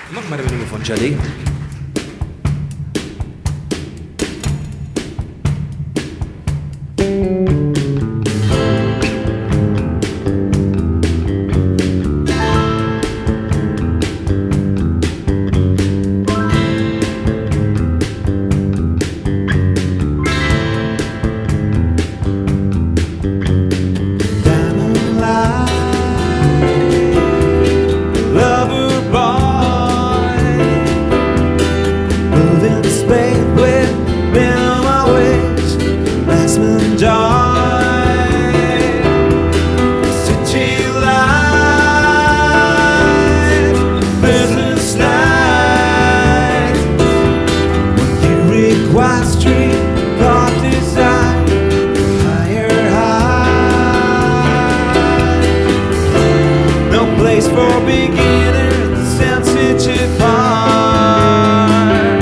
Mag maar even nummer van Jelly. For beginners, sensitive hearts.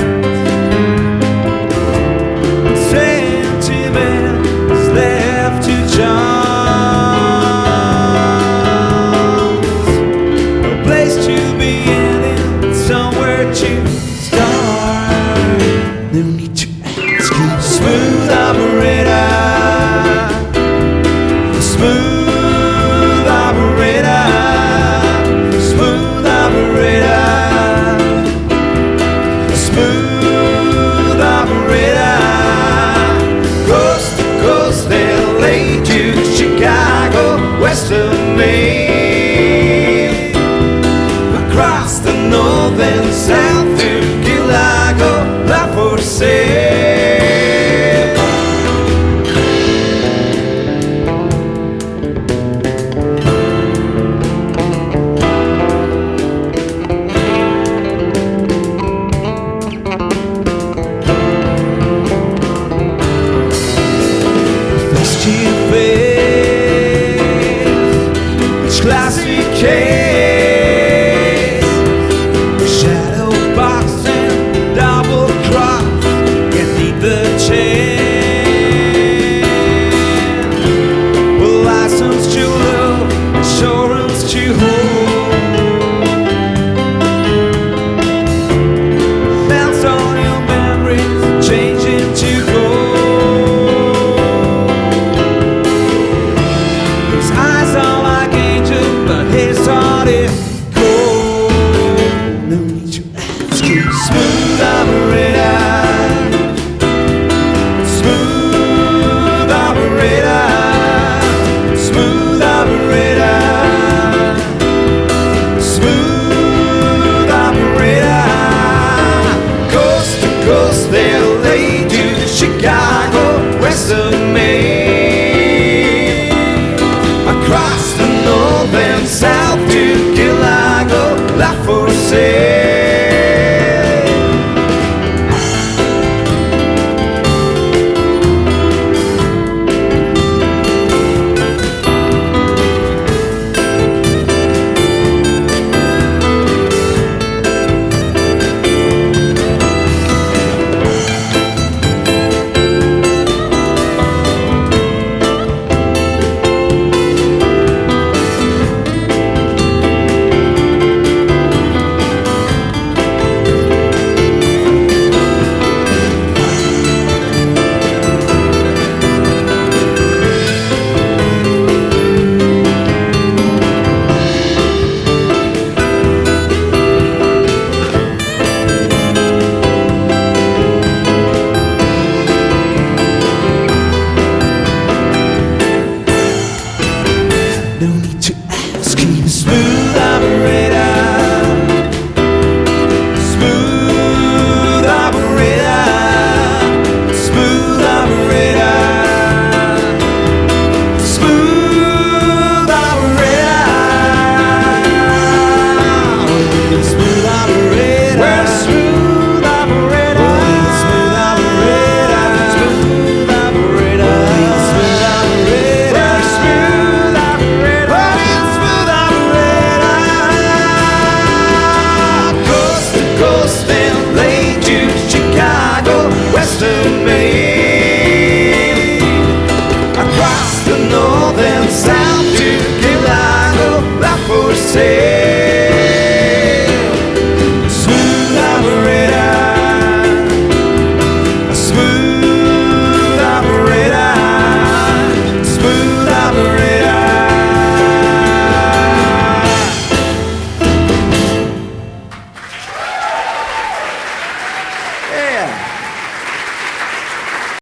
Sentiment is left to chance. No place to begin and somewhere to start. No need to ask you. Smooth operator. Smooth operator. Smooth operator, coast to coast, LA to Chicago, west of Maine, across the north and south to Key Largo, La Force. Classic case, shadow box and double cross, can't beat the chain. Well, license to love, insurance to hold. Bounce on your memories, change into gold. His eyes are like but his heart is cold. No need to ask you. Smooth operator. Smooth operator. Smooth operator. Smooth operator. Coast to coast, LA to Chicago, west of Maine, across the north and south to Key Largo, La Force.